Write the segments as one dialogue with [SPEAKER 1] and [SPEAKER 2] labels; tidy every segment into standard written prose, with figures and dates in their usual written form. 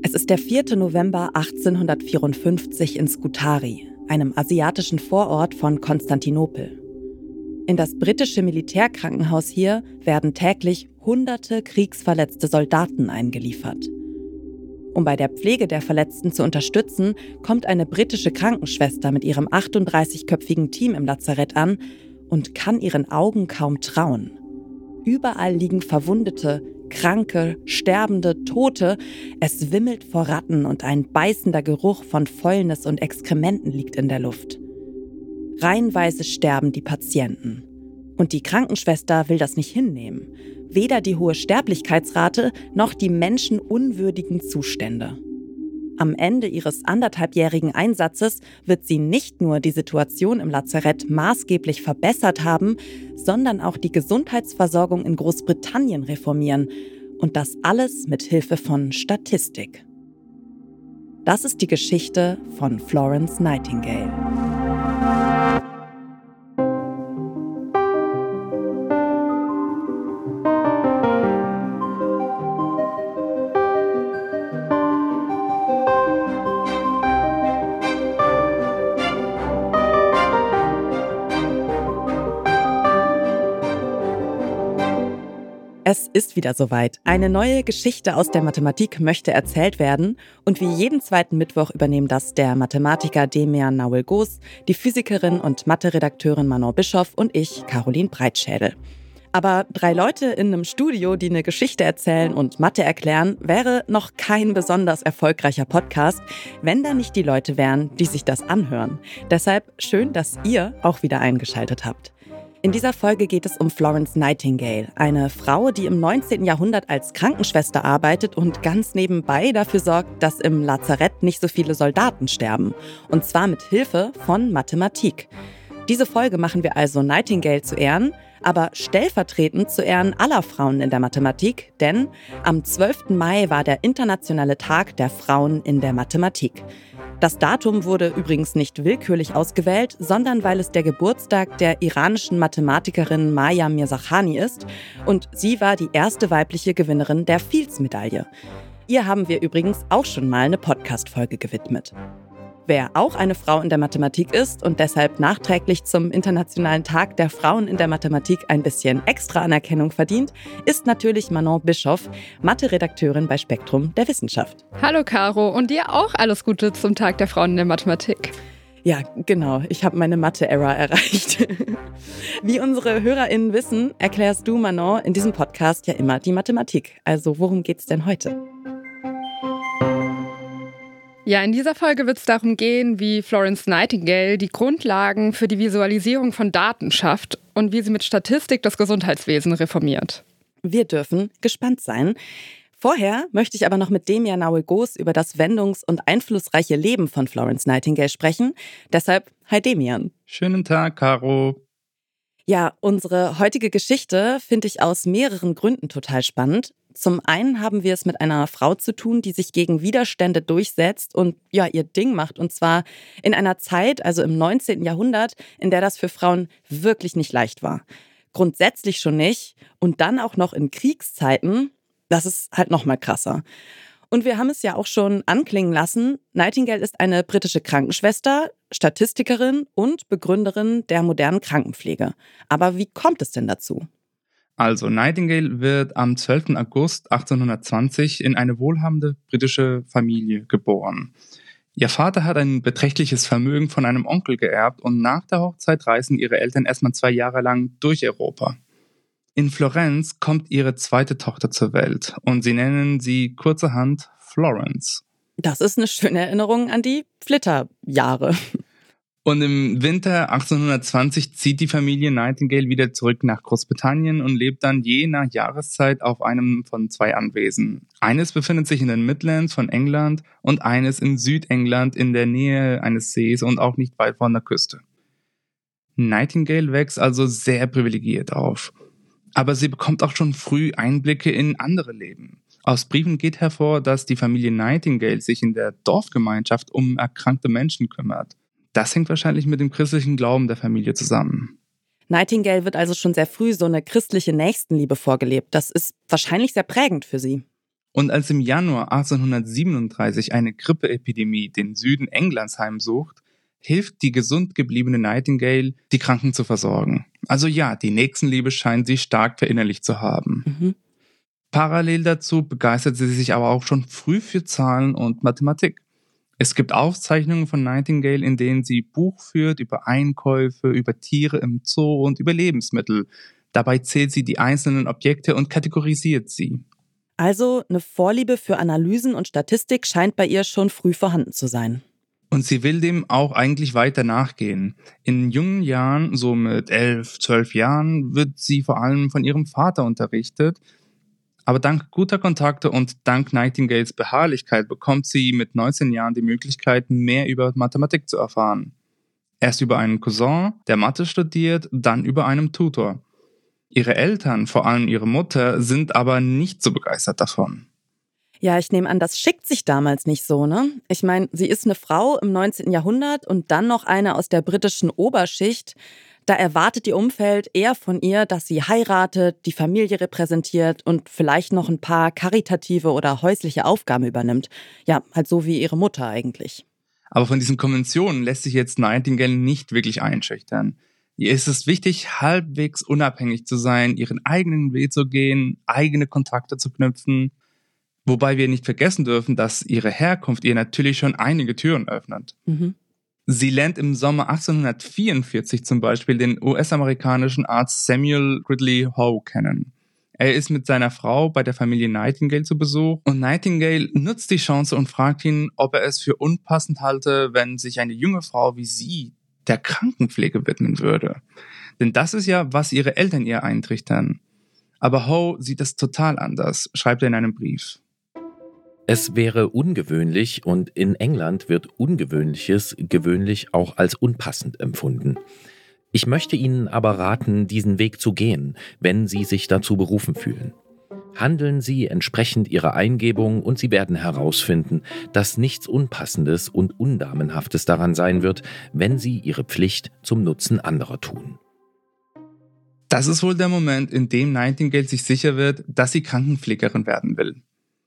[SPEAKER 1] Es ist der 4. November 1854 in Scutari, einem asiatischen Vorort von Konstantinopel. In das britische Militärkrankenhaus hier werden täglich hunderte kriegsverletzte Soldaten eingeliefert. Um bei der Pflege der Verletzten zu unterstützen, kommt eine britische Krankenschwester mit ihrem 38-köpfigen Team im Lazarett an und kann ihren Augen kaum trauen. Überall liegen Verwundete, Kranke, Sterbende, Tote. Es wimmelt vor Ratten und ein beißender Geruch von Fäulnis und Exkrementen liegt in der Luft. Reihenweise sterben die Patienten. Und die Krankenschwester will das nicht hinnehmen. Weder die hohe Sterblichkeitsrate noch die menschenunwürdigen Zustände. Am Ende ihres 1,5-jährigen Einsatzes wird sie nicht nur die Situation im Lazarett maßgeblich verbessert haben, sondern auch die Gesundheitsversorgung in Großbritannien reformieren. Und das alles mit Hilfe von Statistik. Das ist die Geschichte von Florence Nightingale. Es ist wieder soweit. Eine neue Geschichte aus der Mathematik möchte erzählt werden. Und wie jeden zweiten Mittwoch übernehmen das der Mathematiker Demian Naouel-Gos, die Physikerin und Mathe-Redakteurin Manon Bischoff und ich, Caroline Breitschädel. Aber 3 Leute in einem Studio, die eine Geschichte erzählen und Mathe erklären, wäre noch kein besonders erfolgreicher Podcast, wenn da nicht die Leute wären, die sich das anhören. Deshalb schön, dass ihr auch wieder eingeschaltet habt. In dieser Folge geht es um Florence Nightingale, eine Frau, die im 19. Jahrhundert als Krankenschwester arbeitet und ganz nebenbei dafür sorgt, dass im Lazarett nicht so viele Soldaten sterben. Und zwar mit Hilfe von Mathematik. Diese Folge machen wir also Nightingale zu Ehren, aber stellvertretend zu Ehren aller Frauen in der Mathematik, denn am 12. Mai war der internationale Tag der Frauen in der Mathematik. Das Datum wurde übrigens nicht willkürlich ausgewählt, sondern weil es der Geburtstag der iranischen Mathematikerin Maja Mirzakhani ist und sie war die erste weibliche Gewinnerin der Fields-Medaille. Ihr haben wir übrigens auch schon mal eine Podcast-Folge gewidmet. Wer auch eine Frau in der Mathematik ist und deshalb nachträglich zum Internationalen Tag der Frauen in der Mathematik ein bisschen extra Anerkennung verdient, ist natürlich Manon Bischoff, Mathe-Redakteurin bei Spektrum der Wissenschaft.
[SPEAKER 2] Hallo Caro und dir auch alles Gute zum Tag der Frauen in der Mathematik.
[SPEAKER 1] Ja, genau. Ich habe meine Mathe-Ära erreicht. Wie unsere HörerInnen wissen, erklärst du, Manon, in diesem Podcast ja immer die Mathematik. Also worum geht's denn heute?
[SPEAKER 2] Ja, in dieser Folge wird es darum gehen, wie Florence Nightingale die Grundlagen für die Visualisierung von Daten schafft und wie sie mit Statistik das Gesundheitswesen reformiert.
[SPEAKER 1] Wir dürfen gespannt sein. Vorher möchte ich aber noch mit Demian Naouel-Gos über das wendungs- und einflussreiche Leben von Florence Nightingale sprechen. Deshalb, hi Demian.
[SPEAKER 3] Schönen Tag, Caro.
[SPEAKER 1] Ja, unsere heutige Geschichte finde ich aus mehreren Gründen total spannend. Zum einen haben wir es mit einer Frau zu tun, die sich gegen Widerstände durchsetzt und ja, ihr Ding macht. Und zwar in einer Zeit, also im 19. Jahrhundert, in der das für Frauen wirklich nicht leicht war. Grundsätzlich schon nicht. Und dann auch noch in Kriegszeiten, das ist halt noch mal krasser. Und wir haben es ja auch schon anklingen lassen, Nightingale ist eine britische Krankenschwester, Statistikerin und Begründerin der modernen Krankenpflege. Aber wie kommt es denn dazu?
[SPEAKER 3] Also, Nightingale wird am 12. August 1820 in eine wohlhabende britische Familie geboren. Ihr Vater hat ein beträchtliches Vermögen von einem Onkel geerbt und nach der Hochzeit reisen ihre Eltern erstmal 2 Jahre lang durch Europa. In Florenz kommt ihre zweite Tochter zur Welt und sie nennen sie kurzerhand Florence.
[SPEAKER 1] Das ist eine schöne Erinnerung an die Flitterjahre.
[SPEAKER 3] Und im Winter 1820 zieht die Familie Nightingale wieder zurück nach Großbritannien und lebt dann je nach Jahreszeit auf einem von 2 Anwesen. Eines befindet sich in den Midlands von England und eines in Südengland in der Nähe eines Sees und auch nicht weit von der Küste. Nightingale wächst also sehr privilegiert auf. Aber sie bekommt auch schon früh Einblicke in andere Leben. Aus Briefen geht hervor, dass die Familie Nightingale sich in der Dorfgemeinschaft um erkrankte Menschen kümmert. Das hängt wahrscheinlich mit dem christlichen Glauben der Familie zusammen.
[SPEAKER 1] Nightingale wird also schon sehr früh so eine christliche Nächstenliebe vorgelebt. Das ist wahrscheinlich sehr prägend für sie.
[SPEAKER 3] Und als im Januar 1837 eine Grippeepidemie den Süden Englands heimsucht, hilft die gesund gebliebene Nightingale, die Kranken zu versorgen. Also ja, die Nächstenliebe scheint sie stark verinnerlicht zu haben.
[SPEAKER 1] Mhm.
[SPEAKER 3] Parallel dazu begeistert sie sich aber auch schon früh für Zahlen und Mathematik. Es gibt Aufzeichnungen von Nightingale, in denen sie Buch führt über Einkäufe, über Tiere im Zoo und über Lebensmittel. Dabei zählt sie die einzelnen Objekte und kategorisiert sie.
[SPEAKER 1] Also eine Vorliebe für Analysen und Statistik scheint bei ihr schon früh vorhanden zu sein.
[SPEAKER 3] Und sie will dem auch eigentlich weiter nachgehen. In jungen Jahren, so mit 11, 12 Jahren, wird sie vor allem von ihrem Vater unterrichtet. Aber dank guter Kontakte und dank Nightingales Beharrlichkeit bekommt sie mit 19 Jahren die Möglichkeit, mehr über Mathematik zu erfahren. Erst über einen Cousin, der Mathe studiert, dann über einen Tutor. Ihre Eltern, vor allem ihre Mutter, sind aber nicht so begeistert davon.
[SPEAKER 1] Ja, ich nehme an, das schickt sich damals nicht so, ne? Ich meine, sie ist eine Frau im 19. Jahrhundert und dann noch eine aus der britischen Oberschicht. Da erwartet ihr Umfeld eher von ihr, dass sie heiratet, die Familie repräsentiert und vielleicht noch ein paar karitative oder häusliche Aufgaben übernimmt. Ja, halt so wie ihre Mutter eigentlich.
[SPEAKER 3] Aber von diesen Konventionen lässt sich jetzt Nightingale nicht wirklich einschüchtern. Ihr ist es wichtig, halbwegs unabhängig zu sein, ihren eigenen Weg zu gehen, eigene Kontakte zu knüpfen. Wobei wir nicht vergessen dürfen, dass ihre Herkunft ihr natürlich schon einige Türen öffnet.
[SPEAKER 1] Mhm.
[SPEAKER 3] Sie lernt im Sommer 1844 zum Beispiel den US-amerikanischen Arzt Samuel Gridley Howe kennen. Er ist mit seiner Frau bei der Familie Nightingale zu Besuch und Nightingale nutzt die Chance und fragt ihn, ob er es für unpassend halte, wenn sich eine junge Frau wie sie der Krankenpflege widmen würde. Denn das ist ja, was ihre Eltern ihr eintrichtern. Aber Howe sieht es total anders, schreibt er in einem Brief.
[SPEAKER 4] Es wäre ungewöhnlich und in England wird Ungewöhnliches gewöhnlich auch als unpassend empfunden. Ich möchte Ihnen aber raten, diesen Weg zu gehen, wenn Sie sich dazu berufen fühlen. Handeln Sie entsprechend Ihrer Eingebung und Sie werden herausfinden, dass nichts Unpassendes und Undamenhaftes daran sein wird, wenn Sie Ihre Pflicht zum Nutzen anderer tun.
[SPEAKER 3] Das ist wohl der Moment, in dem Nightingale sich sicher wird, dass sie Krankenpflegerin werden will.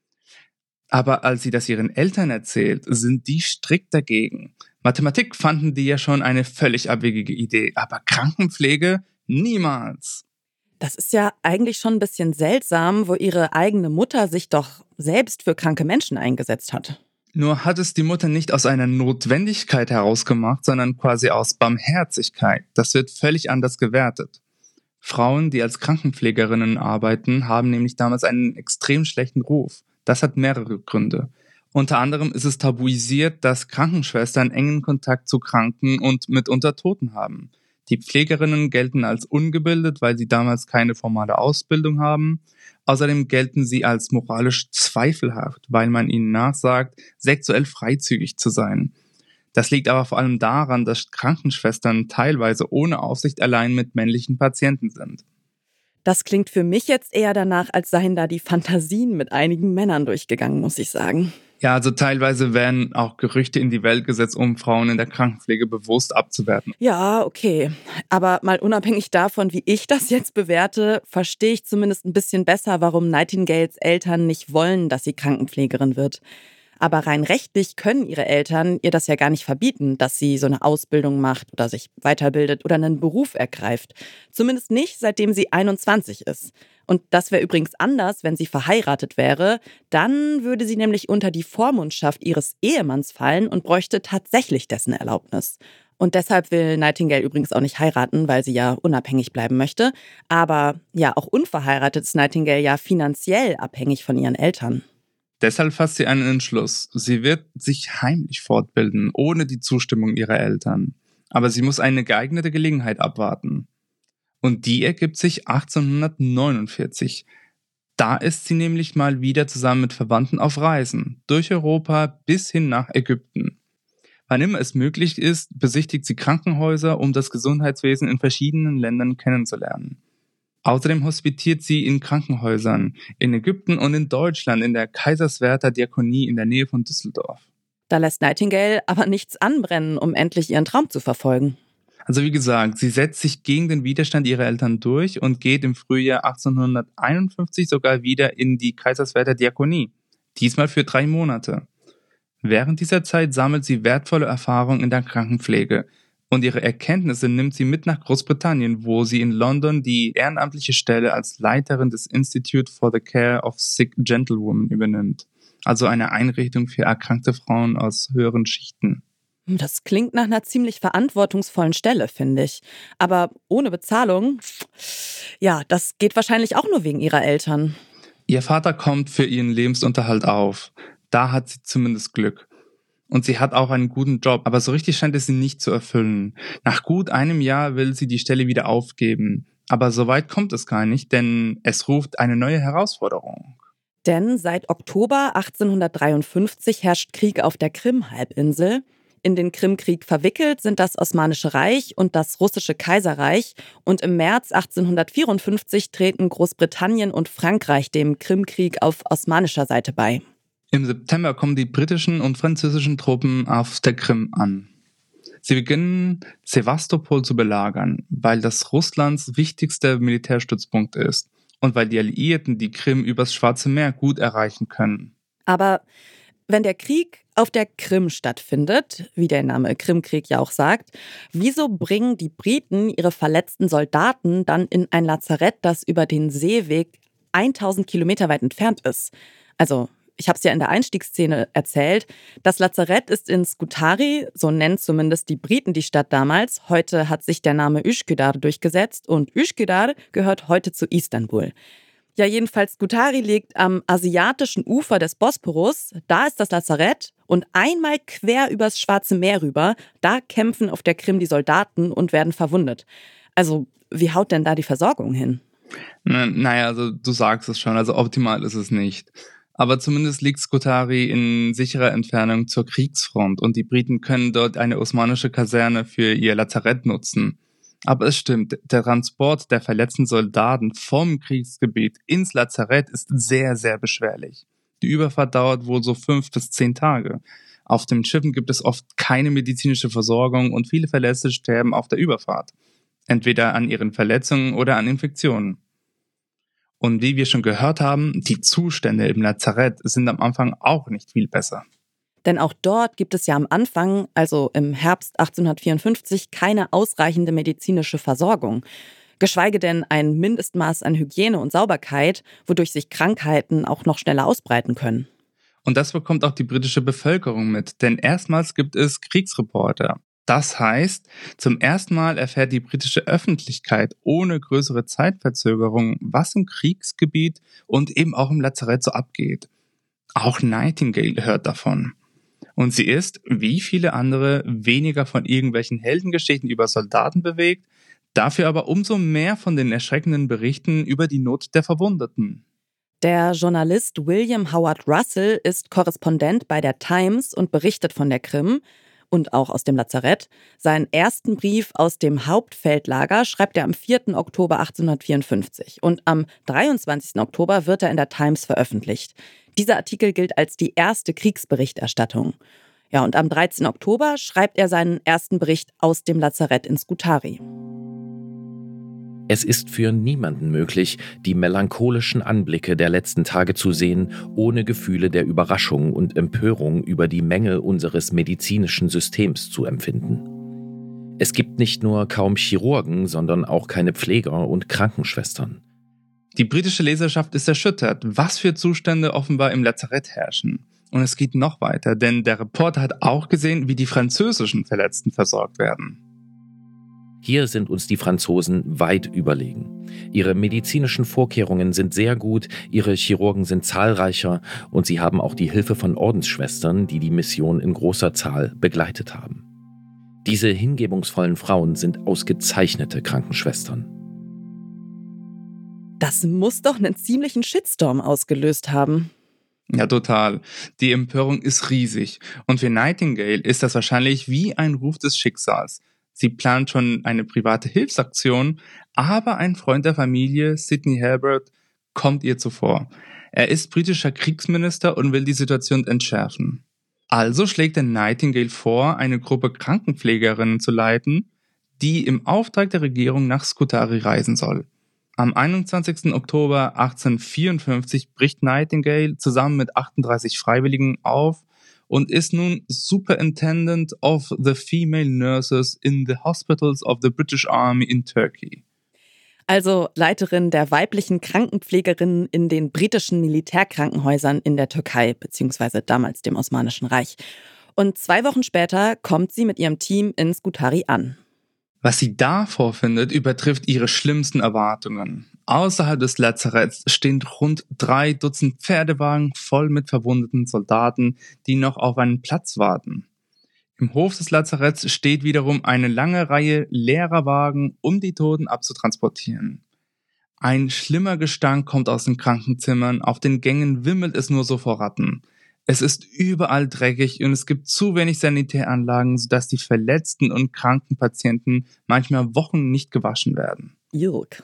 [SPEAKER 3] Aber als sie das ihren Eltern erzählt, sind die strikt dagegen. Mathematik fanden die ja schon eine völlig abwegige Idee, aber Krankenpflege niemals.
[SPEAKER 1] Das ist ja eigentlich schon ein bisschen seltsam, wo ihre eigene Mutter sich doch selbst für kranke Menschen eingesetzt hat.
[SPEAKER 3] Nur hat es die Mutter nicht aus einer Notwendigkeit herausgemacht, sondern quasi aus Barmherzigkeit. Das wird völlig anders gewertet. Frauen, die als Krankenpflegerinnen arbeiten, haben nämlich damals einen extrem schlechten Ruf. Das hat mehrere Gründe. Unter anderem ist es tabuisiert, dass Krankenschwestern engen Kontakt zu Kranken und mitunter Toten haben. Die Pflegerinnen gelten als ungebildet, weil sie damals keine formale Ausbildung haben. Außerdem gelten sie als moralisch zweifelhaft, weil man ihnen nachsagt, sexuell freizügig zu sein. Das liegt aber vor allem daran, dass Krankenschwestern teilweise ohne Aufsicht allein mit männlichen Patienten sind.
[SPEAKER 1] Das klingt für mich jetzt eher danach, als seien da die Fantasien mit einigen Männern durchgegangen, muss ich sagen.
[SPEAKER 3] Ja, also teilweise werden auch Gerüchte in die Welt gesetzt, um Frauen in der Krankenpflege bewusst abzuwerten.
[SPEAKER 1] Ja, okay. Aber mal unabhängig davon, wie ich das jetzt bewerte, verstehe ich zumindest ein bisschen besser, warum Nightingales Eltern nicht wollen, dass sie Krankenpflegerin wird. Aber rein rechtlich können ihre Eltern ihr das ja gar nicht verbieten, dass sie so eine Ausbildung macht oder sich weiterbildet oder einen Beruf ergreift. Zumindest nicht, seitdem sie 21 ist. Und das wäre übrigens anders, wenn sie verheiratet wäre. Dann würde sie nämlich unter die Vormundschaft ihres Ehemanns fallen und bräuchte tatsächlich dessen Erlaubnis. Und deshalb will Nightingale übrigens auch nicht heiraten, weil sie ja unabhängig bleiben möchte. Aber ja, auch unverheiratet ist Nightingale ja finanziell abhängig von ihren Eltern.
[SPEAKER 3] Deshalb fasst sie einen Entschluss. Sie wird sich heimlich fortbilden, ohne die Zustimmung ihrer Eltern. Aber sie muss eine geeignete Gelegenheit abwarten. Und die ergibt sich 1849. Da ist sie nämlich mal wieder zusammen mit Verwandten auf Reisen, durch Europa bis hin nach Ägypten. Wann immer es möglich ist, besichtigt sie Krankenhäuser, um das Gesundheitswesen in verschiedenen Ländern kennenzulernen. Außerdem hospitiert sie in Krankenhäusern in Ägypten und in Deutschland in der Kaiserswerther Diakonie in der Nähe von Düsseldorf.
[SPEAKER 1] Da lässt Nightingale aber nichts anbrennen, um endlich ihren Traum zu verfolgen.
[SPEAKER 3] Also wie gesagt, sie setzt sich gegen den Widerstand ihrer Eltern durch und geht im Frühjahr 1851 sogar wieder in die Kaiserswerther Diakonie. diesmal für 3 Monate. Während dieser Zeit sammelt sie wertvolle Erfahrungen in der Krankenpflege und ihre Erkenntnisse nimmt sie mit nach Großbritannien, wo sie in London die ehrenamtliche Stelle als Leiterin des Institute for the Care of Sick Gentlewomen übernimmt, also eine Einrichtung für erkrankte Frauen aus höheren Schichten.
[SPEAKER 1] Das klingt nach einer ziemlich verantwortungsvollen Stelle, finde ich. Aber ohne Bezahlung, ja, das geht wahrscheinlich auch nur wegen ihrer Eltern.
[SPEAKER 3] Ihr Vater kommt für ihren Lebensunterhalt auf. Da hat sie zumindest Glück. Und sie hat auch einen guten Job, aber so richtig scheint es sie nicht zu erfüllen. Nach gut einem Jahr will sie die Stelle wieder aufgeben. Aber so weit kommt es gar nicht, denn es ruft eine neue Herausforderung.
[SPEAKER 1] Denn seit Oktober 1853 herrscht Krieg auf der Krim-Halbinsel. In den Krimkrieg verwickelt sind das Osmanische Reich und das Russische Kaiserreich. Und im März 1854 treten Großbritannien und Frankreich dem Krimkrieg auf osmanischer Seite bei.
[SPEAKER 3] Im September kommen die britischen und französischen Truppen auf der Krim an. Sie beginnen, Sewastopol zu belagern, weil das Russlands wichtigster Militärstützpunkt ist und weil die Alliierten die Krim übers Schwarze Meer gut erreichen können.
[SPEAKER 1] Aber wenn der Krieg auf der Krim stattfindet, wie der Name Krimkrieg ja auch sagt, wieso bringen die Briten ihre verletzten Soldaten dann in ein Lazarett, das über den Seeweg 1000 Kilometer weit entfernt ist? Also, ich habe es ja in der Einstiegsszene erzählt, das Lazarett ist in Scutari, so nennen zumindest die Briten die Stadt damals. Heute hat sich der Name Üsküdar durchgesetzt und Üsküdar gehört heute zu Istanbul. Ja, jedenfalls Scutari liegt am asiatischen Ufer des Bosporus. Da ist das Lazarett und einmal quer übers Schwarze Meer rüber, da kämpfen auf der Krim die Soldaten und werden verwundet. Also, wie haut denn da die Versorgung hin?
[SPEAKER 3] Naja, also du sagst es schon, also optimal ist es nicht. Aber zumindest liegt Scutari in sicherer Entfernung zur Kriegsfront und die Briten können dort eine osmanische Kaserne für ihr Lazarett nutzen. Aber es stimmt, der Transport der verletzten Soldaten vom Kriegsgebiet ins Lazarett ist sehr, sehr beschwerlich. Die Überfahrt dauert wohl so 5 bis 10 Tage. Auf den Schiffen gibt es oft keine medizinische Versorgung und viele Verletzte sterben auf der Überfahrt. Entweder an ihren Verletzungen oder an Infektionen. Und wie wir schon gehört haben, die Zustände im Lazarett sind am Anfang auch nicht viel besser.
[SPEAKER 1] Denn auch dort gibt es ja am Anfang, also im Herbst 1854, keine ausreichende medizinische Versorgung. Geschweige denn ein Mindestmaß an Hygiene und Sauberkeit, wodurch sich Krankheiten auch noch schneller ausbreiten können.
[SPEAKER 3] Und das bekommt auch die britische Bevölkerung mit, denn erstmals gibt es Kriegsreporter. Das heißt, zum ersten Mal erfährt die britische Öffentlichkeit ohne größere Zeitverzögerung, was im Kriegsgebiet und eben auch im Lazarett so abgeht. Auch Nightingale hört davon. Und sie ist, wie viele andere, weniger von irgendwelchen Heldengeschichten über Soldaten bewegt, dafür aber umso mehr von den erschreckenden Berichten über die Not der Verwundeten.
[SPEAKER 1] Der Journalist William Howard Russell ist Korrespondent bei der Times und berichtet von der Krim und auch aus dem Lazarett. Seinen ersten Brief aus dem Hauptfeldlager schreibt er am 4. Oktober 1854 und am 23. Oktober wird er in der Times veröffentlicht. Dieser Artikel gilt als die erste Kriegsberichterstattung. Ja, und am 13. Oktober schreibt er seinen ersten Bericht aus dem Lazarett in Scutari.
[SPEAKER 4] Es ist für niemanden möglich, die melancholischen Anblicke der letzten Tage zu sehen, ohne Gefühle der Überraschung und Empörung über die Mängel unseres medizinischen Systems zu empfinden. Es gibt nicht nur kaum Chirurgen, sondern auch keine Pfleger und Krankenschwestern.
[SPEAKER 3] Die britische Leserschaft ist erschüttert, was für Zustände offenbar im Lazarett herrschen. Und es geht noch weiter, denn der Reporter hat auch gesehen, wie die französischen Verletzten versorgt werden.
[SPEAKER 4] Hier sind uns die Franzosen weit überlegen. Ihre medizinischen Vorkehrungen sind sehr gut, ihre Chirurgen sind zahlreicher und sie haben auch die Hilfe von Ordensschwestern, die die Mission in großer Zahl begleitet haben. Diese hingebungsvollen Frauen sind ausgezeichnete Krankenschwestern.
[SPEAKER 1] Das muss doch einen ziemlichen Shitstorm ausgelöst haben.
[SPEAKER 3] Ja, total. Die Empörung ist riesig. Und für Nightingale ist das wahrscheinlich wie ein Ruf des Schicksals. Sie plant schon eine private Hilfsaktion, aber ein Freund der Familie, Sidney Herbert, kommt ihr zuvor. Er ist britischer Kriegsminister und will die Situation entschärfen. Also schlägt der Nightingale vor, eine Gruppe Krankenpflegerinnen zu leiten, die im Auftrag der Regierung nach Scutari reisen soll. Am 21. Oktober 1854 bricht Nightingale zusammen mit 38 Freiwilligen auf und ist nun Superintendent of the Female Nurses in the Hospitals of the British Army in Turkey.
[SPEAKER 1] Also Leiterin der weiblichen Krankenpflegerinnen in den britischen Militärkrankenhäusern in der Türkei, beziehungsweise damals dem Osmanischen Reich. Und 2 Wochen später kommt sie mit ihrem Team in Scutari an.
[SPEAKER 3] Was sie da vorfindet, übertrifft ihre schlimmsten Erwartungen. Außerhalb des Lazaretts stehen rund 3 Dutzend Pferdewagen voll mit verwundeten Soldaten, die noch auf einen Platz warten. Im Hof des Lazaretts steht wiederum eine lange Reihe leerer Wagen, um die Toten abzutransportieren. Ein schlimmer Gestank kommt aus den Krankenzimmern, auf den Gängen wimmelt es nur so vor Ratten. Es ist überall dreckig und es gibt zu wenig Sanitäranlagen, sodass die verletzten und kranken Patienten manchmal Wochen nicht gewaschen werden.
[SPEAKER 1] Jürg.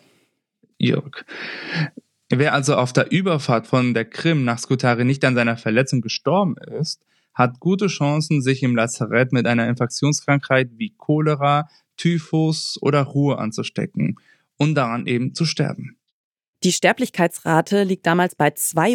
[SPEAKER 3] Wer also auf der Überfahrt von der Krim nach Scutari nicht an seiner Verletzung gestorben ist, hat gute Chancen, sich im Lazarett mit einer Infektionskrankheit wie Cholera, Typhus oder Ruhr anzustecken und daran eben zu sterben.
[SPEAKER 1] Die Sterblichkeitsrate liegt damals bei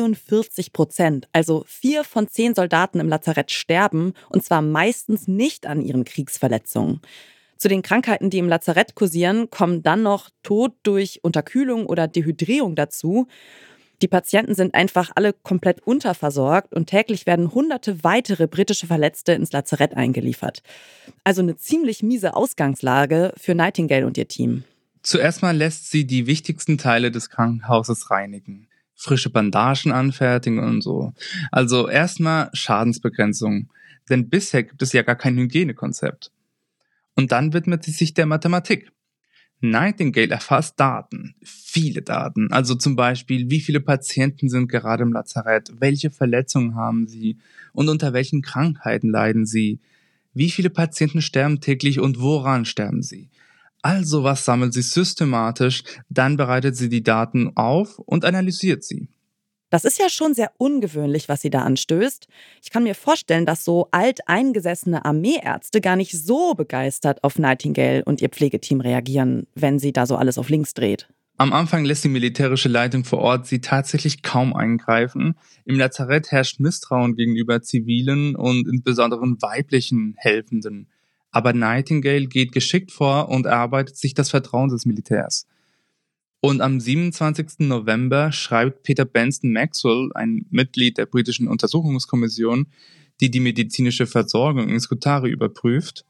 [SPEAKER 1] 42%. Also 4 von 10 Soldaten im Lazarett sterben, und zwar meistens nicht an ihren Kriegsverletzungen. Zu den Krankheiten, die im Lazarett kursieren, kommen dann noch Tod durch Unterkühlung oder Dehydrierung dazu. Die Patienten sind einfach alle komplett unterversorgt und täglich werden hunderte weitere britische Verletzte ins Lazarett eingeliefert. Also eine ziemlich miese Ausgangslage für Nightingale und ihr Team.
[SPEAKER 3] Zuerst mal lässt sie die wichtigsten Teile des Krankenhauses reinigen. Frische Bandagen anfertigen und so. Also erstmal Schadensbegrenzung. Denn bisher gibt es ja gar kein Hygienekonzept. Und dann widmet sie sich der Mathematik. Nightingale erfasst Daten, viele Daten, also zum Beispiel, wie viele Patienten sind gerade im Lazarett, welche Verletzungen haben sie und unter welchen Krankheiten leiden sie, wie viele Patienten sterben täglich und woran sterben sie. Also was sammelt sie systematisch, dann bereitet sie die Daten auf und analysiert sie.
[SPEAKER 1] Das ist ja schon sehr ungewöhnlich, was sie da anstößt. Ich kann mir vorstellen, dass so alteingesessene Armeeärzte gar nicht so begeistert auf Nightingale und ihr Pflegeteam reagieren, wenn sie da so alles auf links dreht.
[SPEAKER 3] Am Anfang lässt die militärische Leitung vor Ort sie tatsächlich kaum eingreifen. Im Lazarett herrscht Misstrauen gegenüber zivilen und insbesondere weiblichen Helfenden. Aber Nightingale geht geschickt vor und erarbeitet sich das Vertrauen des Militärs. Und am 27. November schreibt Peter Benson Maxwell, ein Mitglied der britischen Untersuchungskommission, die die medizinische Versorgung in Scutari überprüft: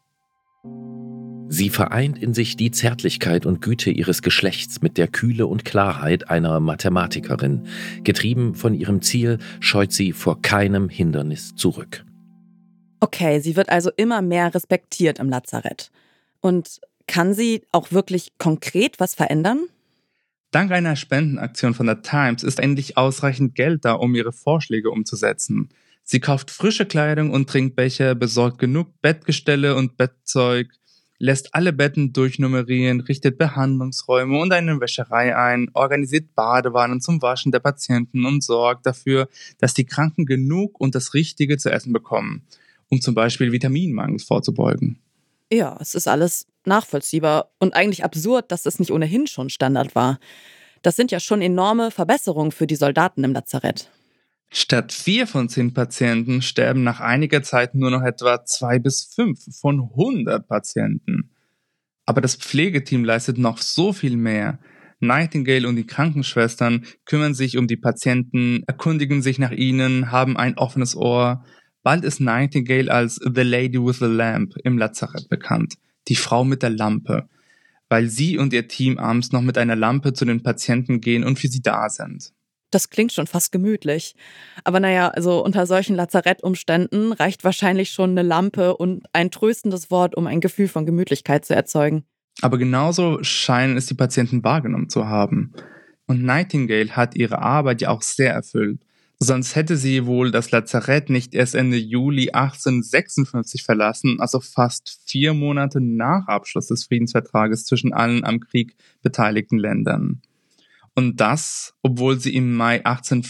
[SPEAKER 4] Sie vereint in sich die Zärtlichkeit und Güte ihres Geschlechts mit der Kühle und Klarheit einer Mathematikerin. Getrieben von ihrem Ziel scheut sie vor keinem Hindernis zurück.
[SPEAKER 1] Okay, sie wird also immer mehr respektiert im Lazarett. Und kann sie auch wirklich konkret was verändern?
[SPEAKER 3] Dank einer Spendenaktion von der Times ist endlich ausreichend Geld da, um ihre Vorschläge umzusetzen. Sie kauft frische Kleidung und Trinkbecher, besorgt genug Bettgestelle und Bettzeug, lässt alle Betten durchnummerieren, richtet Behandlungsräume und eine Wäscherei ein, organisiert Badewannen zum Waschen der Patienten und sorgt dafür, dass die Kranken genug und das Richtige zu essen bekommen, um zum Beispiel Vitaminmangel vorzubeugen.
[SPEAKER 1] Ja, es ist alles nachvollziehbar und eigentlich absurd, dass das nicht ohnehin schon Standard war. Das sind ja schon enorme Verbesserungen für die Soldaten im Lazarett.
[SPEAKER 3] Statt 4 von 10 Patienten sterben nach einiger Zeit nur noch etwa 2 bis 5 von 100 Patienten. Aber das Pflegeteam leistet noch so viel mehr. Nightingale und die Krankenschwestern kümmern sich um die Patienten, erkundigen sich nach ihnen, haben ein offenes Ohr. Bald ist Nightingale als The Lady with the Lamp im Lazarett bekannt, die Frau mit der Lampe, weil sie und ihr Team abends noch mit einer Lampe zu den Patienten gehen und für sie da sind.
[SPEAKER 1] Das klingt schon fast gemütlich. Aber naja, also unter solchen Lazarettumständen reicht wahrscheinlich schon eine Lampe und ein tröstendes Wort, um ein Gefühl von Gemütlichkeit zu erzeugen.
[SPEAKER 3] Aber genauso scheinen es die Patienten wahrgenommen zu haben. Und Nightingale hat ihre Arbeit ja auch sehr erfüllt. Sonst hätte sie wohl das Lazarett nicht erst Ende Juli 1856 verlassen, also fast 4 Monate nach Abschluss des Friedensvertrages zwischen allen am Krieg beteiligten Ländern. Und das, obwohl sie im Mai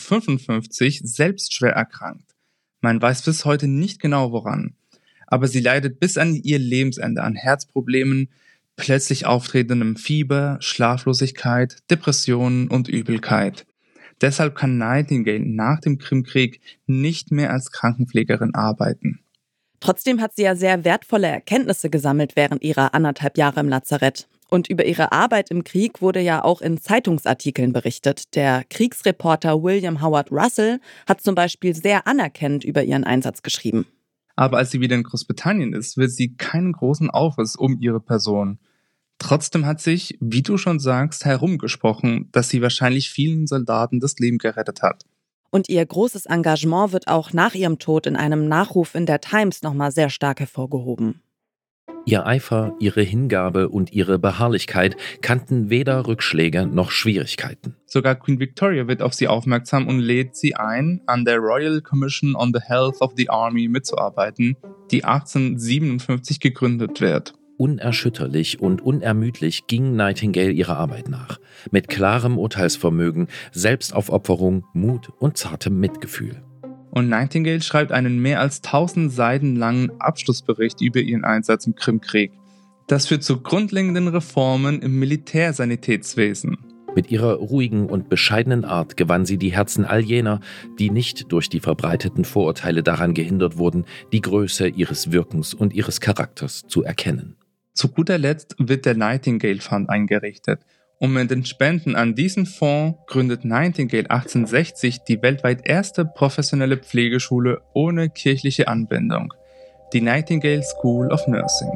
[SPEAKER 3] 1855 selbst schwer erkrankt. Man weiß bis heute nicht genau woran. Aber sie leidet bis an ihr Lebensende an Herzproblemen, plötzlich auftretendem Fieber, Schlaflosigkeit, Depressionen und Übelkeit. Deshalb kann Nightingale nach dem Krimkrieg nicht mehr als Krankenpflegerin arbeiten.
[SPEAKER 1] Trotzdem hat sie ja sehr wertvolle Erkenntnisse gesammelt während ihrer 1,5 Jahre im Lazarett. Und über ihre Arbeit im Krieg wurde ja auch in Zeitungsartikeln berichtet. Der Kriegsreporter William Howard Russell hat zum Beispiel sehr anerkennend über ihren Einsatz geschrieben.
[SPEAKER 3] Aber als sie wieder in Großbritannien ist, will sie keinen großen Aufriss um ihre Person. Trotzdem hat sich, wie du schon sagst, herumgesprochen, dass sie wahrscheinlich vielen Soldaten das Leben gerettet hat.
[SPEAKER 1] Und ihr großes Engagement wird auch nach ihrem Tod in einem Nachruf in der Times nochmal sehr stark hervorgehoben.
[SPEAKER 4] Ihr Eifer, ihre Hingabe und ihre Beharrlichkeit kannten weder Rückschläge noch Schwierigkeiten.
[SPEAKER 3] Sogar Queen Victoria wird auf sie aufmerksam und lädt sie ein, an der Royal Commission on the Health of the Army mitzuarbeiten, die 1857 gegründet wird.
[SPEAKER 4] Unerschütterlich und unermüdlich ging Nightingale ihrer Arbeit nach. Mit klarem Urteilsvermögen, Selbstaufopferung, Mut und zartem Mitgefühl.
[SPEAKER 3] Und Nightingale schreibt einen mehr als 1000 Seiten langen Abschlussbericht über ihren Einsatz im Krimkrieg. Das führt zu grundlegenden Reformen im Militärsanitätswesen.
[SPEAKER 4] Mit ihrer ruhigen und bescheidenen Art gewann sie die Herzen all jener, die nicht durch die verbreiteten Vorurteile daran gehindert wurden, die Größe ihres Wirkens und ihres Charakters zu erkennen.
[SPEAKER 3] Zu guter Letzt wird der Nightingale Fund eingerichtet. Und mit den Spenden an diesen Fonds gründet Nightingale 1860 die weltweit erste professionelle Pflegeschule ohne kirchliche Anbindung, die Nightingale School of Nursing.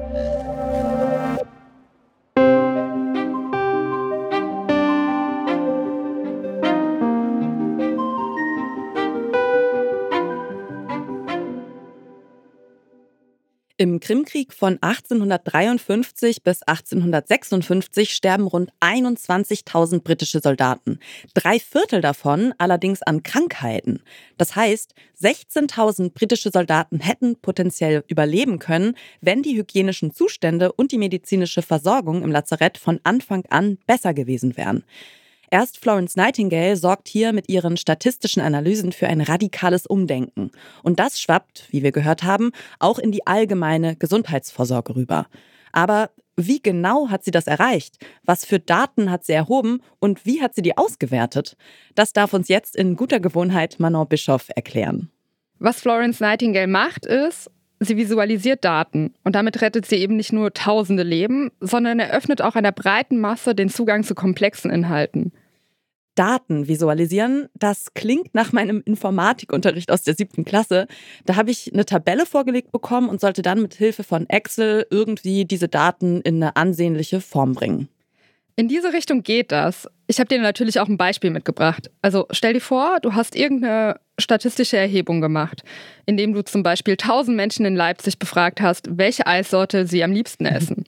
[SPEAKER 1] Im Krimkrieg von 1853 bis 1856 sterben rund 21.000 britische Soldaten. 3/4 davon allerdings an Krankheiten. Das heißt, 16.000 britische Soldaten hätten potenziell überleben können, wenn die hygienischen Zustände und die medizinische Versorgung im Lazarett von Anfang an besser gewesen wären. Erst Florence Nightingale sorgt hier mit ihren statistischen Analysen für ein radikales Umdenken. Und das schwappt, wie wir gehört haben, auch in die allgemeine Gesundheitsvorsorge rüber. Aber wie genau hat sie das erreicht? Was für Daten hat sie erhoben und wie hat sie die ausgewertet? Das darf uns jetzt in guter Gewohnheit Manon Bischoff erklären.
[SPEAKER 2] Was Florence Nightingale macht, ist, sie visualisiert Daten und damit rettet sie eben nicht nur tausende Leben, sondern eröffnet auch einer breiten Masse den Zugang zu komplexen Inhalten.
[SPEAKER 1] Daten visualisieren, das klingt nach meinem Informatikunterricht aus der 7. Klasse. Da habe ich eine Tabelle vorgelegt bekommen und sollte dann mit Hilfe von Excel irgendwie diese Daten in eine ansehnliche Form bringen.
[SPEAKER 2] In diese Richtung geht das. Ich habe dir natürlich auch ein Beispiel mitgebracht. Also stell dir vor, du hast irgendeine statistische Erhebung gemacht, indem du zum Beispiel 1000 Menschen in Leipzig befragt hast, welche Eissorte sie am liebsten essen.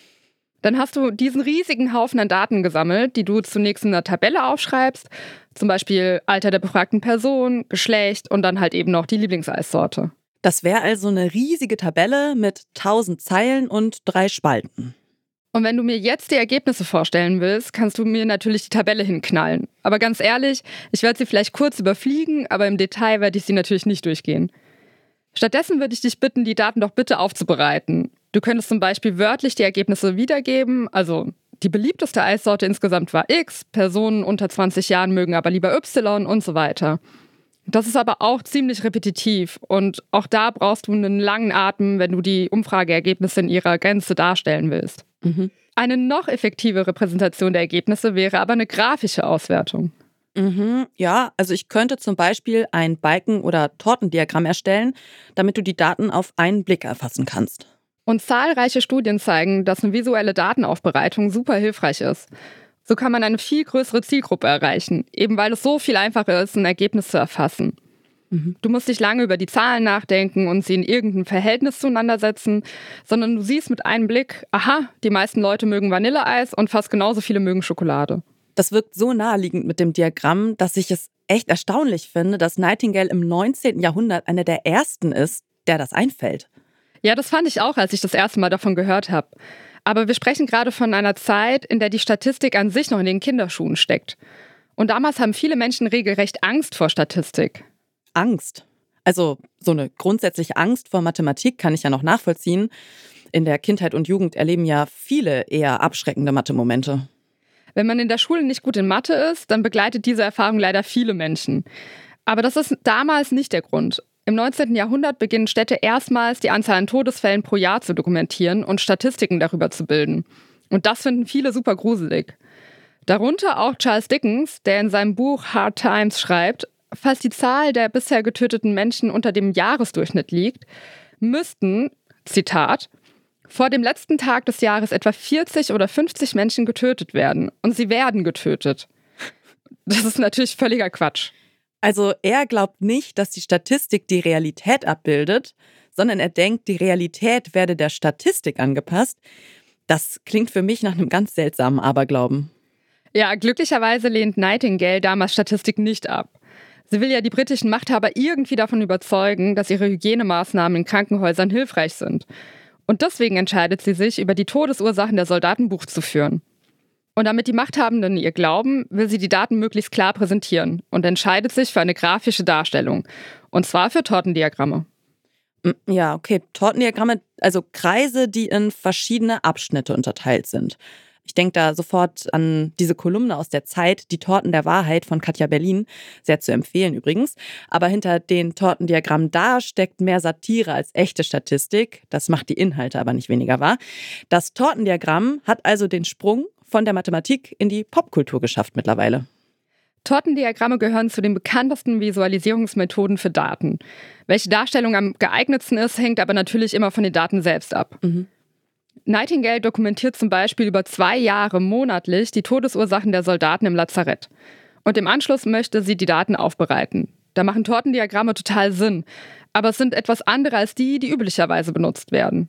[SPEAKER 2] Dann hast du diesen riesigen Haufen an Daten gesammelt, die du zunächst in einer Tabelle aufschreibst, zum Beispiel Alter der befragten Person, Geschlecht und dann halt eben noch die Lieblingseissorte.
[SPEAKER 1] Das wäre also eine riesige Tabelle mit 1000 Zeilen und 3 Spalten.
[SPEAKER 2] Und wenn du mir jetzt die Ergebnisse vorstellen willst, kannst du mir natürlich die Tabelle hinknallen. Aber ganz ehrlich, ich werde sie vielleicht kurz überfliegen, aber im Detail werde ich sie natürlich nicht durchgehen. Stattdessen würde ich dich bitten, die Daten doch bitte aufzubereiten. Du könntest zum Beispiel wörtlich die Ergebnisse wiedergeben, also die beliebteste Eissorte insgesamt war X, Personen unter 20 Jahren mögen aber lieber Y und so weiter. Das ist aber auch ziemlich repetitiv und auch da brauchst du einen langen Atem, wenn du die Umfrageergebnisse in ihrer Gänze darstellen willst. Eine noch effektive Repräsentation der Ergebnisse wäre aber eine grafische Auswertung.
[SPEAKER 1] Ja, also ich könnte zum Beispiel ein Balken- oder Tortendiagramm erstellen, damit du die Daten auf einen Blick erfassen kannst.
[SPEAKER 2] Und zahlreiche Studien zeigen, dass eine visuelle Datenaufbereitung super hilfreich ist. So kann man eine viel größere Zielgruppe erreichen, eben weil es so viel einfacher ist, ein Ergebnis zu erfassen. Du musst nicht lange über die Zahlen nachdenken und sie in irgendein Verhältnis zueinander setzen, sondern du siehst mit einem Blick, aha, die meisten Leute mögen Vanilleeis und fast genauso viele mögen Schokolade.
[SPEAKER 1] Das wirkt so naheliegend mit dem Diagramm, dass ich es echt erstaunlich finde, dass Nightingale im 19. Jahrhundert einer der ersten ist, der das einfällt.
[SPEAKER 2] Ja, das fand ich auch, als ich das erste Mal davon gehört habe. Aber wir sprechen gerade von einer Zeit, in der die Statistik an sich noch in den Kinderschuhen steckt. Und damals haben viele Menschen regelrecht Angst vor Statistik.
[SPEAKER 1] Angst. Also so eine grundsätzliche Angst vor Mathematik kann ich ja noch nachvollziehen. In der Kindheit und Jugend erleben ja viele eher abschreckende Mathe-Momente.
[SPEAKER 2] Wenn man in der Schule nicht gut in Mathe ist, dann begleitet diese Erfahrung leider viele Menschen. Aber das ist damals nicht der Grund. Im 19. Jahrhundert beginnen Städte erstmals, die Anzahl an Todesfällen pro Jahr zu dokumentieren und Statistiken darüber zu bilden. Und das finden viele super gruselig. Darunter auch Charles Dickens, der in seinem Buch Hard Times schreibt, falls die Zahl der bisher getöteten Menschen unter dem Jahresdurchschnitt liegt, müssten, Zitat, vor dem letzten Tag des Jahres etwa 40 oder 50 Menschen getötet werden. Und sie werden getötet. Das ist natürlich völliger Quatsch.
[SPEAKER 1] Also er glaubt nicht, dass die Statistik die Realität abbildet, sondern er denkt, die Realität werde der Statistik angepasst. Das klingt für mich nach einem ganz seltsamen Aberglauben.
[SPEAKER 2] Ja, glücklicherweise lehnt Nightingale damals Statistik nicht ab. Sie will ja die britischen Machthaber irgendwie davon überzeugen, dass ihre Hygienemaßnahmen in Krankenhäusern hilfreich sind. Und deswegen entscheidet sie sich, über die Todesursachen der Soldaten Buch zu führen. Und damit die Machthabenden ihr glauben, will sie die Daten möglichst klar präsentieren und entscheidet sich für eine grafische Darstellung. Und zwar für Tortendiagramme.
[SPEAKER 1] Ja, okay, Tortendiagramme, also Kreise, die in verschiedene Abschnitte unterteilt sind. Ich denke da sofort an diese Kolumne aus der Zeit, Die Torten der Wahrheit von Katja Berlin, sehr zu empfehlen übrigens. Aber hinter den Tortendiagrammen da steckt mehr Satire als echte Statistik. Das macht die Inhalte aber nicht weniger wahr. Das Tortendiagramm hat also den Sprung von der Mathematik in die Popkultur geschafft mittlerweile.
[SPEAKER 2] Tortendiagramme gehören zu den bekanntesten Visualisierungsmethoden für Daten. Welche Darstellung am geeignetsten ist, hängt aber natürlich immer von den Daten selbst ab. Nightingale dokumentiert zum Beispiel über 2 Jahre monatlich die Todesursachen der Soldaten im Lazarett. Und im Anschluss möchte sie die Daten aufbereiten. Da machen Tortendiagramme total Sinn, aber es sind etwas andere als die üblicherweise benutzt werden.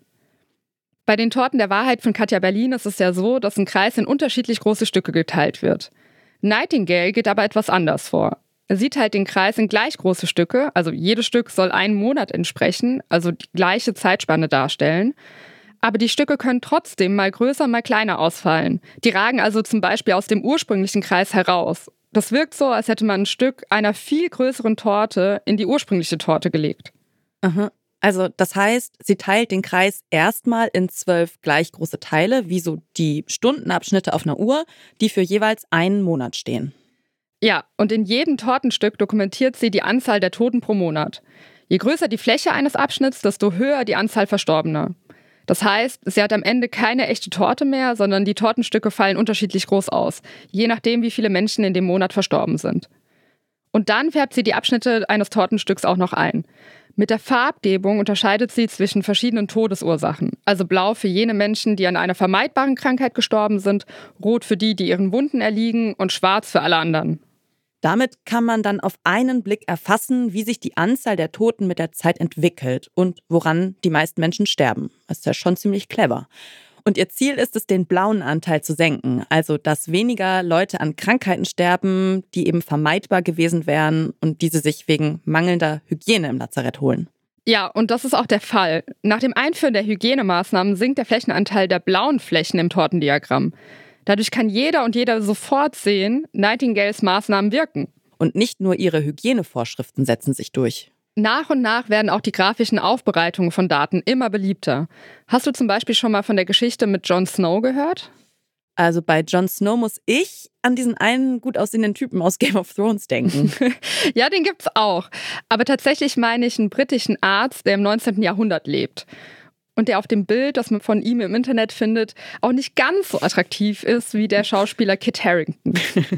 [SPEAKER 2] Bei den Torten der Wahrheit von Katja Berlin ist es ja so, dass ein Kreis in unterschiedlich große Stücke geteilt wird. Nightingale geht aber etwas anders vor. Sie teilt den Kreis in gleich große Stücke, also jedes Stück soll einen Monat entsprechen, also die gleiche Zeitspanne darstellen. Aber die Stücke können trotzdem mal größer, mal kleiner ausfallen. Die ragen also zum Beispiel aus dem ursprünglichen Kreis heraus. Das wirkt so, als hätte man ein Stück einer viel größeren Torte in die ursprüngliche Torte gelegt.
[SPEAKER 1] Aha. Also das heißt, sie teilt den Kreis erstmal in 12 gleich große Teile, wie so die Stundenabschnitte auf einer Uhr, die für jeweils einen Monat stehen.
[SPEAKER 2] Ja, und in jedem Tortenstück dokumentiert sie die Anzahl der Toten pro Monat. Je größer die Fläche eines Abschnitts, desto höher die Anzahl Verstorbener. Das heißt, sie hat am Ende keine echte Torte mehr, sondern die Tortenstücke fallen unterschiedlich groß aus, je nachdem, wie viele Menschen in dem Monat verstorben sind. Und dann färbt sie die Abschnitte eines Tortenstücks auch noch ein. Mit der Farbgebung unterscheidet sie zwischen verschiedenen Todesursachen. Also blau für jene Menschen, die an einer vermeidbaren Krankheit gestorben sind, rot für die, die ihren Wunden erliegen und schwarz für alle anderen.
[SPEAKER 1] Damit kann man dann auf einen Blick erfassen, wie sich die Anzahl der Toten mit der Zeit entwickelt und woran die meisten Menschen sterben. Das ist ja schon ziemlich clever. Und ihr Ziel ist es, den blauen Anteil zu senken. Also, dass weniger Leute an Krankheiten sterben, die eben vermeidbar gewesen wären und diese sich wegen mangelnder Hygiene im Lazarett holen.
[SPEAKER 2] Ja, und das ist auch der Fall. Nach dem Einführen der Hygienemaßnahmen sinkt der Flächenanteil der blauen Flächen im Tortendiagramm. Dadurch kann jeder und jeder sofort sehen, Nightingales Maßnahmen wirken.
[SPEAKER 1] Und nicht nur ihre Hygienevorschriften setzen sich durch.
[SPEAKER 2] Nach und nach werden auch die grafischen Aufbereitungen von Daten immer beliebter. Hast du zum Beispiel schon mal von der Geschichte mit Jon Snow gehört?
[SPEAKER 1] Also bei Jon Snow muss ich an diesen einen gut aussehenden Typen aus Game of Thrones denken.
[SPEAKER 2] Ja, den gibt's auch. Aber tatsächlich meine ich einen britischen Arzt, der im 19. Jahrhundert lebt. Und der auf dem Bild, das man von ihm im Internet findet, auch nicht ganz so attraktiv ist wie der Schauspieler Kit Harington.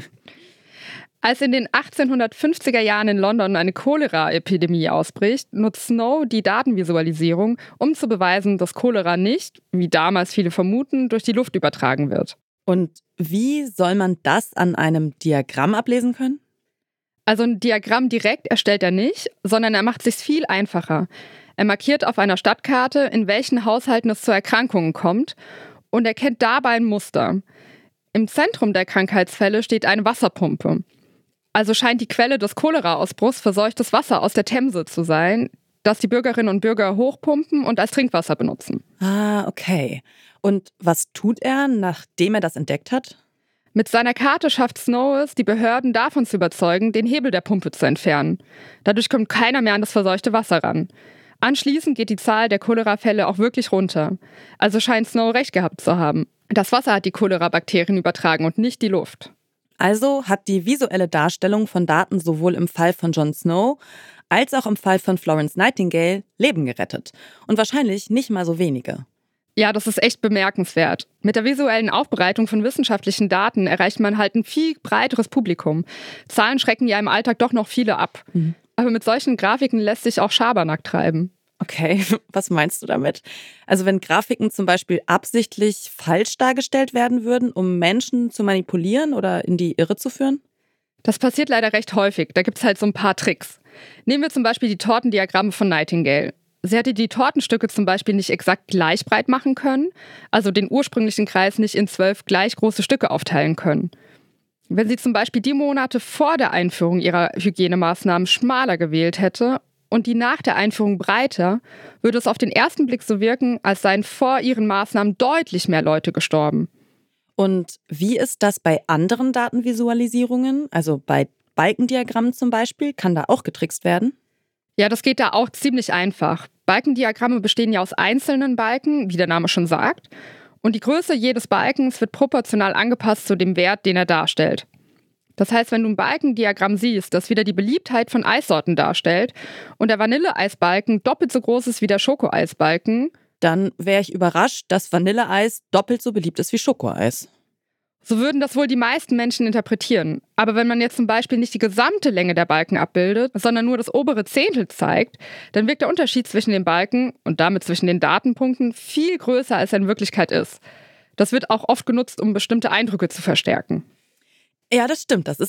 [SPEAKER 2] Als in den 1850er Jahren in London eine Cholera-Epidemie ausbricht, nutzt Snow die Datenvisualisierung, um zu beweisen, dass Cholera nicht, wie damals viele vermuten, durch die Luft übertragen wird.
[SPEAKER 1] Und wie soll man das an einem Diagramm ablesen können?
[SPEAKER 2] Also ein Diagramm direkt erstellt er nicht, sondern er macht es sich viel einfacher. Er markiert auf einer Stadtkarte, in welchen Haushalten es zu Erkrankungen kommt, und erkennt dabei ein Muster. Im Zentrum der Krankheitsfälle steht eine Wasserpumpe. Also scheint die Quelle des Cholera-Ausbruchs verseuchtes Wasser aus der Themse zu sein, das die Bürgerinnen und Bürger hochpumpen und als Trinkwasser benutzen.
[SPEAKER 1] Ah, okay. Und was tut er, nachdem er das entdeckt hat?
[SPEAKER 2] Mit seiner Karte schafft Snow es, die Behörden davon zu überzeugen, den Hebel der Pumpe zu entfernen. Dadurch kommt keiner mehr an das verseuchte Wasser ran. Anschließend geht die Zahl der Cholerafälle auch wirklich runter. Also scheint Snow recht gehabt zu haben. Das Wasser hat die Cholera-Bakterien übertragen und nicht die Luft.
[SPEAKER 1] Also hat die visuelle Darstellung von Daten sowohl im Fall von Jon Snow als auch im Fall von Florence Nightingale Leben gerettet. Und wahrscheinlich nicht mal so wenige.
[SPEAKER 2] Ja, das ist echt bemerkenswert. Mit der visuellen Aufbereitung von wissenschaftlichen Daten erreicht man halt ein viel breiteres Publikum. Zahlen schrecken ja im Alltag doch noch viele ab. Aber mit solchen Grafiken lässt sich auch Schabernack treiben.
[SPEAKER 1] Okay, was meinst du damit? Also wenn Grafiken zum Beispiel absichtlich falsch dargestellt werden würden, um Menschen zu manipulieren oder in die Irre zu führen?
[SPEAKER 2] Das passiert leider recht häufig. Da gibt es halt so ein paar Tricks. Nehmen wir zum Beispiel die Tortendiagramme von Nightingale. Sie hätte die Tortenstücke zum Beispiel nicht exakt gleich breit machen können, also den ursprünglichen Kreis nicht in 12 gleich große Stücke aufteilen können. Wenn sie zum Beispiel die Monate vor der Einführung ihrer Hygienemaßnahmen schmaler gewählt hätte und die nach der Einführung breiter, würde es auf den ersten Blick so wirken, als seien vor ihren Maßnahmen deutlich mehr Leute gestorben.
[SPEAKER 1] Und wie ist das bei anderen Datenvisualisierungen, also bei Balkendiagrammen zum Beispiel? Kann da auch getrickst werden?
[SPEAKER 2] Ja, das geht da auch ziemlich einfach. Balkendiagramme bestehen ja aus einzelnen Balken, wie der Name schon sagt. Und die Größe jedes Balkens wird proportional angepasst zu dem Wert, den er darstellt. Das heißt, wenn du ein Balkendiagramm siehst, das wieder die Beliebtheit von Eissorten darstellt und der Vanilleeisbalken doppelt so groß ist wie der Schokoeisbalken,
[SPEAKER 1] dann wäre ich überrascht, dass Vanilleeis doppelt so beliebt ist wie Schokoeis.
[SPEAKER 2] So würden das wohl die meisten Menschen interpretieren. Aber wenn man jetzt zum Beispiel nicht die gesamte Länge der Balken abbildet, sondern nur das obere Zehntel zeigt, dann wirkt der Unterschied zwischen den Balken und damit zwischen den Datenpunkten viel größer, als er in Wirklichkeit ist. Das wird auch oft genutzt, um bestimmte Eindrücke zu verstärken.
[SPEAKER 1] Ja, das stimmt. Das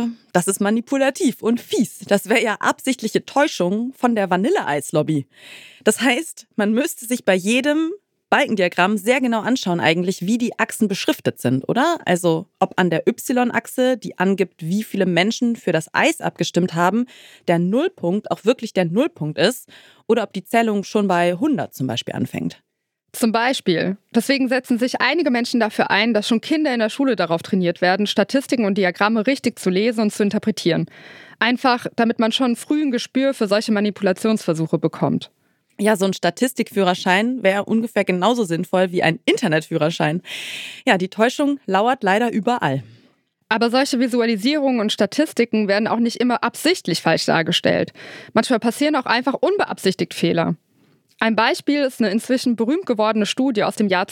[SPEAKER 1] ist manipulativ und fies. Das wäre ja absichtliche Täuschung von der Vanilleeis-Lobby. Das heißt, man müsste sich bei jedem Balkendiagramm sehr genau anschauen eigentlich, wie die Achsen beschriftet sind, oder? Also ob an der Y-Achse, die angibt, wie viele Menschen für das Eis abgestimmt haben, der Nullpunkt auch wirklich der Nullpunkt ist oder ob die Zählung schon bei 100 zum Beispiel anfängt.
[SPEAKER 2] Zum Beispiel. Deswegen setzen sich einige Menschen dafür ein, dass schon Kinder in der Schule darauf trainiert werden, Statistiken und Diagramme richtig zu lesen und zu interpretieren. Einfach, damit man schon früh ein Gespür für solche Manipulationsversuche bekommt.
[SPEAKER 1] Ja, so ein Statistikführerschein wäre ungefähr genauso sinnvoll wie ein Internetführerschein. Ja, die Täuschung lauert leider überall.
[SPEAKER 2] Aber solche Visualisierungen und Statistiken werden auch nicht immer absichtlich falsch dargestellt. Manchmal passieren auch einfach unbeabsichtigt Fehler. Ein Beispiel ist eine inzwischen berühmt gewordene Studie aus dem Jahr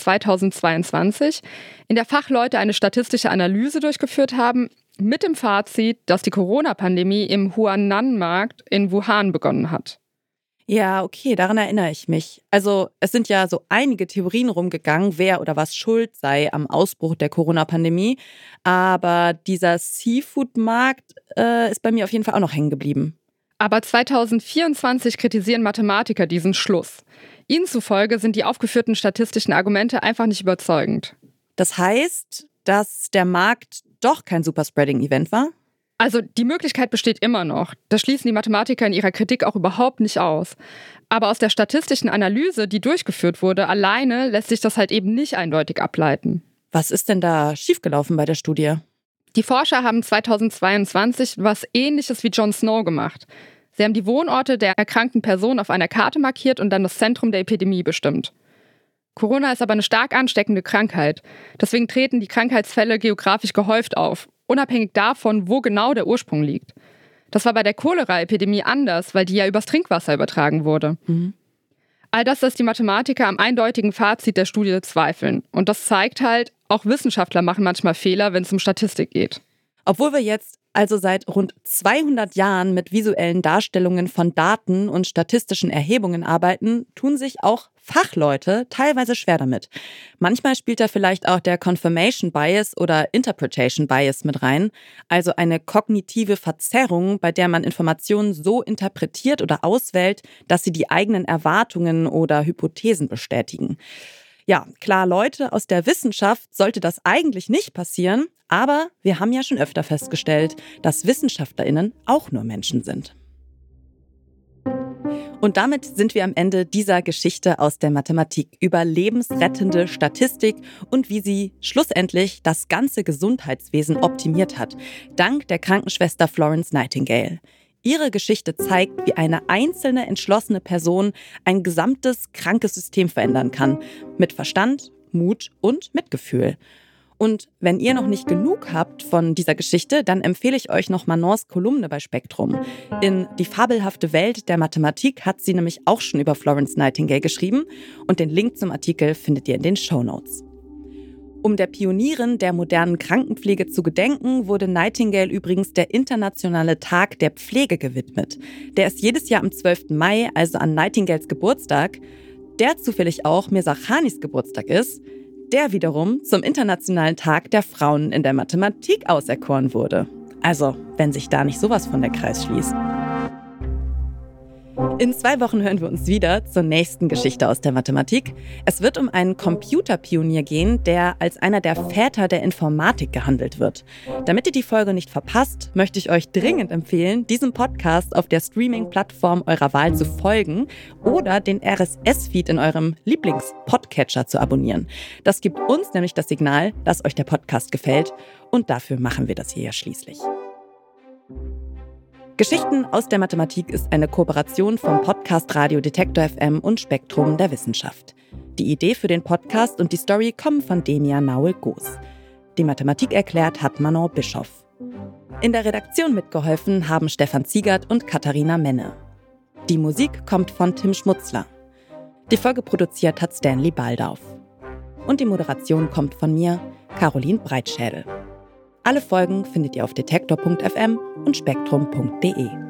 [SPEAKER 2] 2022, in der Fachleute eine statistische Analyse durchgeführt haben, mit dem Fazit, dass die Corona-Pandemie im Huanan-Markt in Wuhan begonnen hat.
[SPEAKER 1] Ja, okay, daran erinnere ich mich. Also es sind ja so einige Theorien rumgegangen, wer oder was schuld sei am Ausbruch der Corona-Pandemie. Aber dieser Seafood-Markt ist bei mir auf jeden Fall auch noch hängen geblieben.
[SPEAKER 2] Aber 2024 kritisieren Mathematiker diesen Schluss. Ihnen zufolge sind die aufgeführten statistischen Argumente einfach nicht überzeugend.
[SPEAKER 1] Das heißt, dass der Markt doch kein Superspreading-Event war?
[SPEAKER 2] Also die Möglichkeit besteht immer noch. Das schließen die Mathematiker in ihrer Kritik auch überhaupt nicht aus. Aber aus der statistischen Analyse, die durchgeführt wurde, alleine lässt sich das halt eben nicht eindeutig ableiten.
[SPEAKER 1] Was ist denn da schiefgelaufen bei der Studie?
[SPEAKER 2] Die Forscher haben 2022 was Ähnliches wie Jon Snow gemacht. Sie haben die Wohnorte der erkrankten Person auf einer Karte markiert und dann das Zentrum der Epidemie bestimmt. Corona ist aber eine stark ansteckende Krankheit. Deswegen treten die Krankheitsfälle geografisch gehäuft auf, unabhängig davon, wo genau der Ursprung liegt. Das war bei der Cholera-Epidemie anders, weil die ja übers Trinkwasser übertragen wurde. All das lässt die Mathematiker am eindeutigen Fazit der Studie zweifeln. Und das zeigt halt, auch Wissenschaftler machen manchmal Fehler, wenn es um Statistik geht.
[SPEAKER 1] Obwohl wir jetzt also seit rund 200 Jahren mit visuellen Darstellungen von Daten und statistischen Erhebungen arbeiten, tun sich auch Fachleute teilweise schwer damit. Manchmal spielt da vielleicht auch der Confirmation Bias oder Interpretation Bias mit rein, also eine kognitive Verzerrung, bei der man Informationen so interpretiert oder auswählt, dass sie die eigenen Erwartungen oder Hypothesen bestätigen. Ja, klar, Leute aus der Wissenschaft sollte das eigentlich nicht passieren, aber wir haben ja schon öfter festgestellt, dass WissenschaftlerInnen auch nur Menschen sind. Und damit sind wir am Ende dieser Geschichte aus der Mathematik über lebensrettende Statistik und wie sie schlussendlich das ganze Gesundheitswesen optimiert hat, dank der Krankenschwester Florence Nightingale. ihre Geschichte zeigt, wie eine einzelne entschlossene Person ein gesamtes krankes System verändern kann. Mit Verstand, Mut und Mitgefühl. Und wenn ihr noch nicht genug habt von dieser Geschichte, dann empfehle ich euch noch Manons Kolumne bei Spektrum. In Die fabelhafte Welt der Mathematik hat sie nämlich auch schon über Florence Nightingale geschrieben und den Link zum Artikel findet ihr in den Shownotes. Um der Pionierin der modernen Krankenpflege zu gedenken, wurde Nightingale übrigens der Internationale Tag der Pflege gewidmet. Der ist jedes Jahr am 12. Mai, also an Nightingales Geburtstag, der zufällig auch Mirza Ghanis Geburtstag ist, der wiederum zum Internationalen Tag der Frauen in der Mathematik auserkoren wurde. Also, wenn sich da nicht sowas von der Kreis schließt. In 2 Wochen hören wir uns wieder zur nächsten Geschichte aus der Mathematik. Es wird um einen Computerpionier gehen, der als einer der Väter der Informatik gehandelt wird. Damit ihr die Folge nicht verpasst, möchte ich euch dringend empfehlen, diesem Podcast auf der Streaming-Plattform eurer Wahl zu folgen oder den RSS-Feed in eurem Lieblings-Podcatcher zu abonnieren. Das gibt uns nämlich das Signal, dass euch der Podcast gefällt und dafür machen wir das hier ja schließlich. Geschichten aus der Mathematik ist eine Kooperation vom Podcast Radio Detektor FM und Spektrum der Wissenschaft. Die Idee für den Podcast und die Story kommen von Demian Naul-Goos. Die Mathematik erklärt hat Manon Bischoff. In der Redaktion mitgeholfen haben Stefan Ziegert und Katharina Menne. Die Musik kommt von Tim Schmutzler. Die Folge produziert hat Stanley Baldauf. Und die Moderation kommt von mir, Caroline Breitschädel. Alle Folgen findet ihr auf detektor.fm und spektrum.de.